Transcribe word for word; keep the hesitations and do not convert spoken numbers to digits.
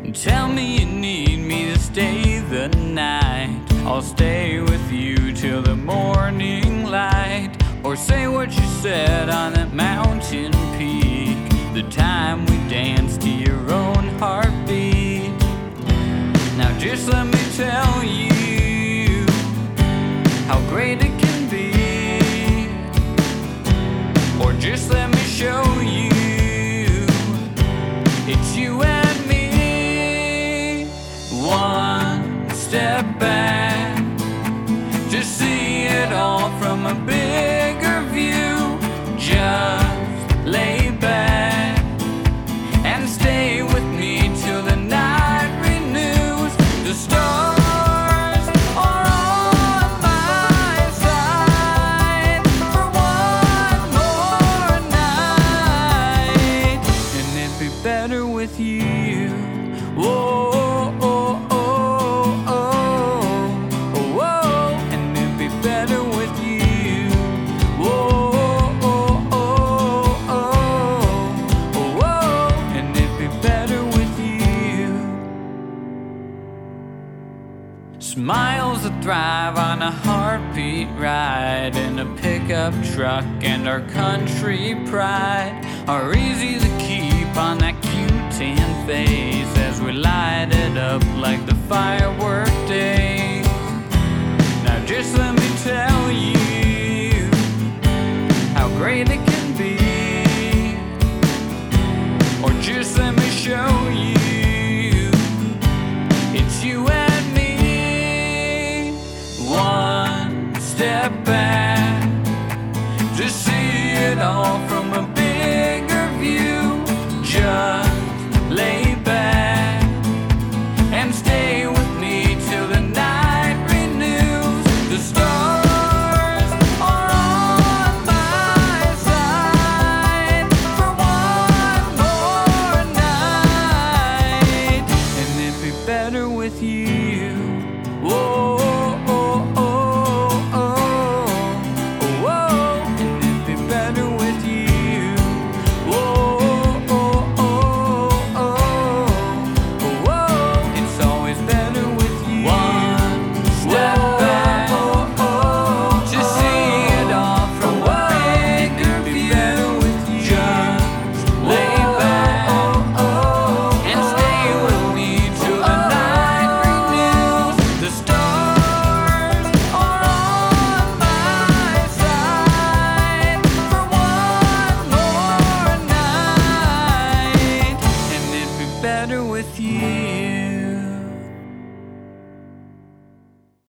Tell me you need me to stay the night. I'll stay with you till the morning light. Or say what you said on that mountain peak, the time we danced to your own heartbeat. Now just let me tell you how great it can be. Or just let me show you it's you and me. One step back to see it all from a bigger view. Just lay back and stay with me till the night renews. The stars are on my side for one more night, and it'd be better with you. Whoa. Smiles that thrive on a heartbeat ride in a pickup truck, and our country pride are easy to keep on that cute tan face as we light it up like the firework days. Now just let me tell you how great it can be. Or just let me show you it's you and me. One step back to see it all from a bigger view. Just lay back and stay with me till the night renews. The stars are on my side for one more night, and it'd be better with you. Whoa. Better with you.